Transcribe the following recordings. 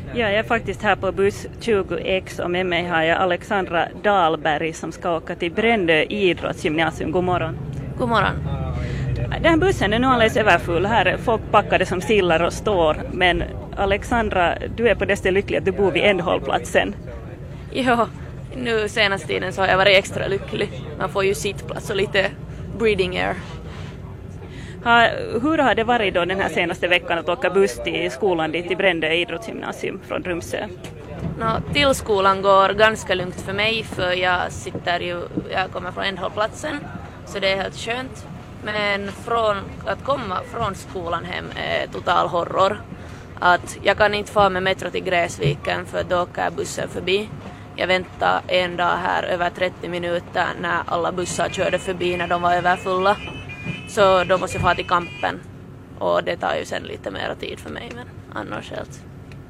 Ja, jag är faktiskt här på buss 20X och med mig har jag Alexandra Dahlberg som ska åka till Brändö idrottsgymnasium. God morgon. God morgon. Den här bussen är nu alldeles överfull. Här är folk packade som sillar och står. Men Alexandra, du är på det stället lycklig att du bor vid ändhållplatsen. Ja, nu senaste tiden så har jag varit extra lycklig. Man får ju sittplats och lite breathing air. Hur har det varit då den här senaste veckan att åka buss till skolan dit till Brändö idrottsgymnasium från Rumsö? Till skolan går ganska lugnt för mig för jag kommer från ändhållplatsen så det är helt skönt. Men att komma från skolan hem är total horror. Att jag kan inte få med metro till Gräsviken för då åker bussen förbi. Jag väntade en dag här över 30 minuter när alla bussar körde förbi när de var överfulla. Så då måste jag få till kampen. Och det tar ju sen lite mer tid för mig, men annars helt.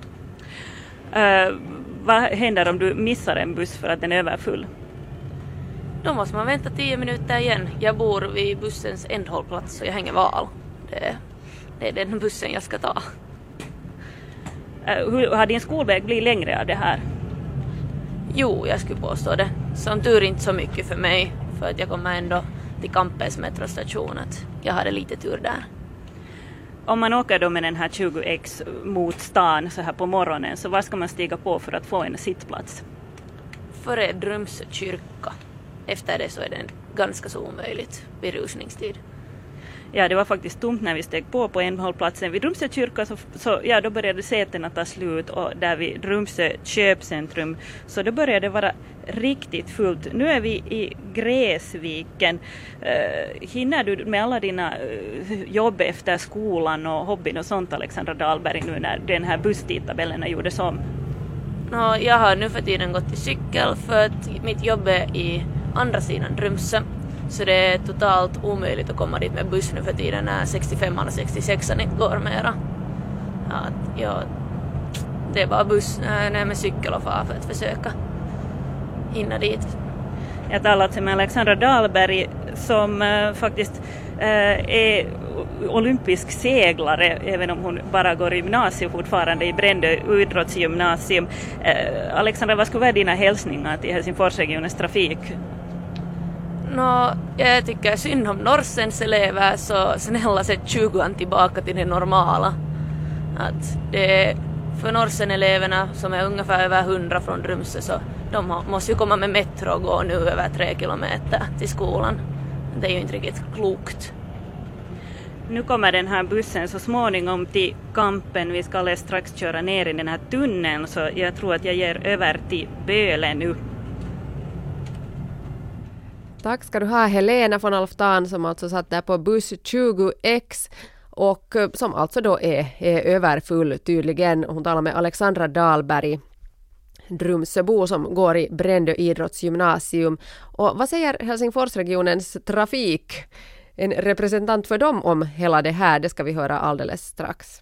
Vad händer om du missar en buss för att den är överfull? Då måste man vänta 10 minuter igen. Jag bor vid bussens ändhållplats så jag hänger val. Det är den bussen jag ska ta. Hur har din skolväg blivit längre av det här? Jo, jag skulle påstå det. Som tur inte så mycket för mig. För att jag kommer ändå till Kampens metrostation. Att jag hade lite tur där. Om man åker då med den här 20X mot stan så här på morgonen, så var ska man stiga på för att få en sittplats? Före Rumsö kyrka. Efter det så är det ganska så omöjligt vid rusningstid. Ja, det var faktiskt tomt när vi steg på ändhållplatsen. Vid Rumsö kyrka då började sätena ta slut och där vid Rumsö köpcentrum så då började det vara riktigt fullt. Nu är vi i Gräsviken. Hinner du med alla dina jobb efter skolan och hobbyn och sånt, Alexandra Dahlberg, nu när den här busstidtabellen gjordes om? Jag har nu för tiden gått till cykel för att mitt jobb är i andra sidan Rumsö. Så det är totalt omöjligt att komma dit med buss nu för tiden när 65 och 66 inte går mera. Det är bara buss när med cykel och far för att försöka hinna dit. Jag talat med Alexandra Dahlberg som faktiskt är olympisk seglare, även om hon bara går i gymnasium fortfarande i Brändö idrottsgymnasium. Alexandra, vad skulle vara dina hälsningar till Helsingforsregionens trafik? Jag tycker synd om Norsens elever, så snälla sätt 20 tillbaka till det normala. Att det för Norsen-eleverna som är ungefär över 100 från Rumsö, så de måste ju komma med metro och gå nu över 3 kilometer till skolan. Det är ju inte riktigt klokt. Nu kommer den här bussen så småningom till Kampen. Vi ska alldeles strax köra ner i den här tunneln, så jag tror att jag ger över till Böle nu. Tack ska du ha, Helena von Alftan, som alltså satt där på buss 20X och som alltså då är överfull tydligen. Hon talar med Alexandra Dahlberg, Rumsöbo som går i Brändö idrottsgymnasium. Och vad säger Helsingforsregionens trafik? En representant för dem om hela det här, det ska vi höra alldeles strax.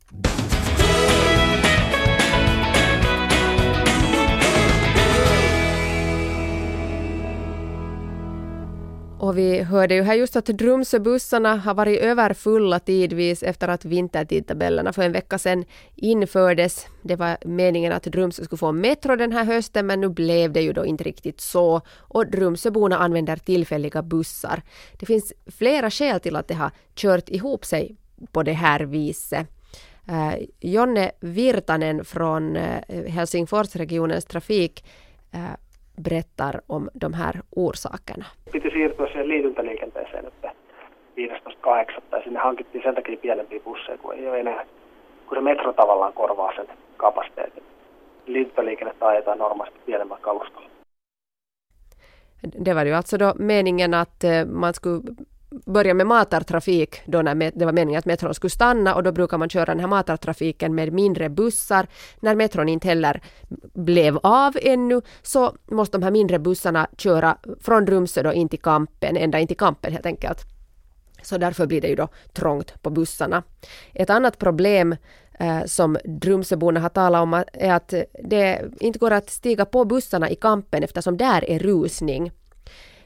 Och vi hörde ju här just att Rumsöbussarna har varit överfulla tidvis efter att vintertidtabellerna för en vecka sedan infördes. Det var meningen att Rumsö skulle få metro den här hösten, men nu blev det ju då inte riktigt så. Och Rumsöborna använder tillfälliga bussar. Det finns flera skäl till att det har kört ihop sig på det här viset. Jonne Virtanen från Helsingforsregionens trafik berättar om de här orsakerna. Piti siirtyä siihen liityntäliikenteeseen nyt 15.8. ja sinne hankittiin sen takia pienempiä busseja, kun ei ole enää, kun se metro tavallaan korvaa sen kapasiteetin. Liityntäliikennettä ajetaan normaalisti pienemmällä kalustolla. Det var ju alltså då meningen att man skulle börja med matartrafik då när det var meningen att metron skulle stanna, och då brukar man köra den här matartrafiken med mindre bussar. När metron inte heller blev av ännu, så måste de här mindre bussarna köra från Rumsö då in till Kampen, ända in till Kampen helt enkelt. Så därför blir det ju då trångt på bussarna. Ett annat problem som Rumsöborna har talat om är att det inte går att stiga på bussarna i Kampen eftersom där är rusning.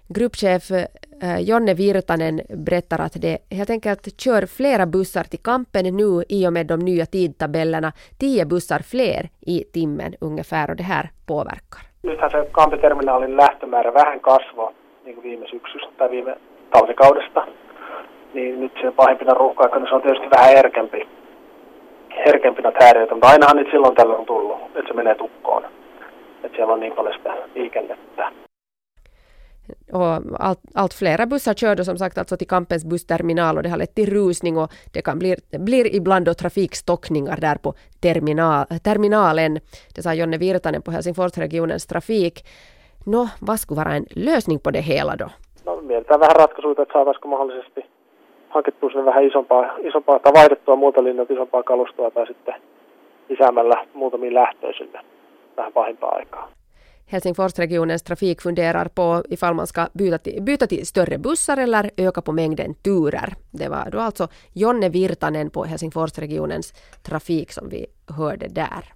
Gruppchef Jonne Virtanen berättar att det helt enkelt kör flera bussar till kampen nu i och med de nya tidtabellerna. 10 bussar fler i timmen ungefär, och det här påverkar. Nythän se Kampiterminaalin lähtömäärä vähän kasvoi niin kuin viime syksystä tai viime talvikaudesta. Niin nyt se pahimpina ruuhka-aikana se on tietysti vähän herkempi noita häiriöitä, mutta ainahan nyt silloin tällöin on tullut, että se menee tukkoon. Että siellä on niin paljon sitä liikennettä. Och allt flera bussar kör då som sagt alltså till Kampens bussterminal, och det har lett till rusning, och det kan blir ibland då trafikstockningar där på terminalen. Det sa Jonne Virtanen på Helsingforsregionens trafik. Vad skulle vara en lösning på det hela då? Mietitään vähän ratkaisuja, että saataisiko mahdollisesti hankittua sinne vähän isompaa tai vaihdettua muuta linjat, isompaa kalustoa tai sitten lisäämällä muutamia lähtöjä sinne vähän pahimpaa aikaa. Helsingforsregionens trafik funderar på ifall man ska byta till större bussar eller öka på mängden turer. Det var då alltså Jonne Virtanen på Helsingforsregionens trafik som vi hörde där.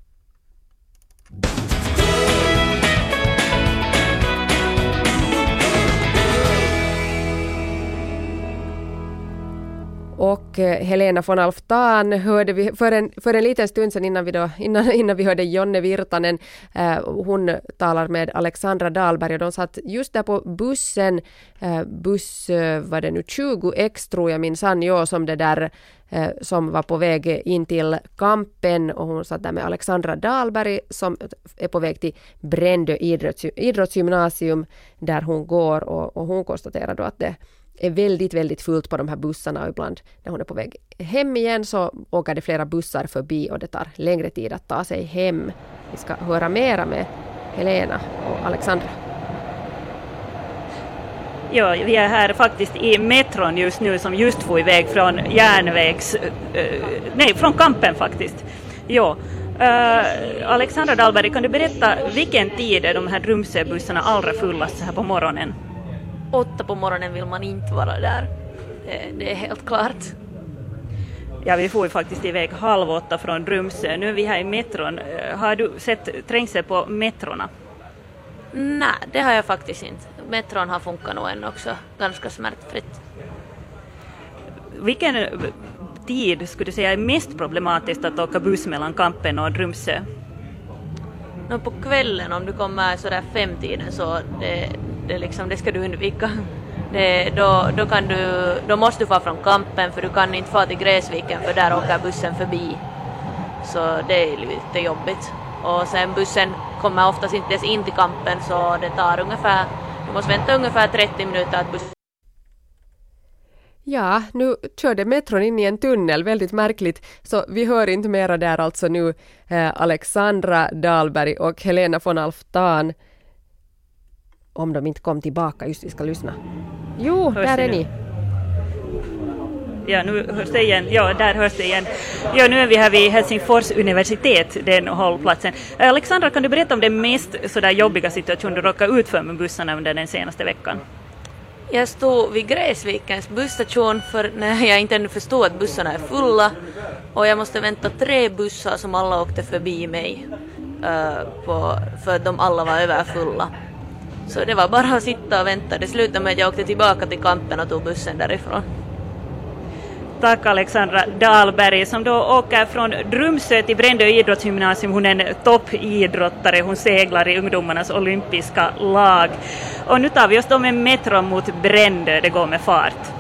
Och Helena von Alftan hörde vi för en liten stund sedan innan vi hörde Jonne Virtanen. Hon talar med Alexandra Dahlberg, och de satt just där på bussen. Buss var det nu 20X tror jag minsann, som det där som var på väg in till Kampen, och hon satt där med Alexandra Dahlberg som är på väg till Brändö idrottsgymnasium där hon går, och hon konstaterar då att det är väldigt, väldigt fullt på de här bussarna, och ibland när hon är på väg hem igen så åker det flera bussar förbi och det tar längre tid att ta sig hem. Vi ska höra mera med Helena och Alexandra. Ja, vi är här faktiskt i metron just nu som just får iväg från från Kampen faktiskt. Ja. Alexandra Dahlberg, kan du berätta vilken tid är de här Drumsöbussarna allra fullast här på morgonen? 8 på morgonen vill man inte vara där. Det är helt klart. Ja, vi får ju faktiskt iväg 7:30 från Drumsö. Nu är vi här i metron. Har du sett trängsel på metrorna? Nej, det har jag faktiskt inte. Metron har funkat nog än också ganska smärtfritt. Vilken tid skulle du säga är mest problematiskt att åka buss mellan Kampen och Drumsö? På kvällen, om du kommer sådär 5-tiden, så det ska du undvika. Då måste du få från Kampen, för du kan inte få till Gräsviken, för där åker bussen förbi. Så det är lite jobbigt. Och sen bussen kommer oftast inte ens in till Kampen, så det tar du måste vänta ungefär 30 minuter att bussen. Ja, nu körde metron in i en tunnel, väldigt märkligt, så vi hör inte mera där alltså nu. Alexandra Dahlberg och Helena von Alftan, om de inte kom tillbaka, just vi ska lyssna. Jo, hörs där är ni. Ja, nu hörs det igen. Ja, där hörs det igen. Ja, nu är vi här vid Helsingfors universitet, den hållplatsen. Alexandra, kan du berätta om den mest sådär jobbiga situation du råkade ut för med bussarna under den senaste veckan? Jag stod vid Gräsvikens busstation för när jag inte ännu förstod att bussarna är fulla, och jag måste vänta 3 bussar som alla åkte förbi mig för att de alla var överfulla. Så det var bara att sitta och vänta. Det slutade med att jag åkte tillbaka till Kampen och tog bussen därifrån. Tack Alexandra Dahlberg som då åker från Drumsö till Brändö idrottsgymnasium. Hon är en toppidrottare, hon seglar i ungdomarnas olympiska lag. Och nu tar vi oss då med metron mot Brändö, det går med fart.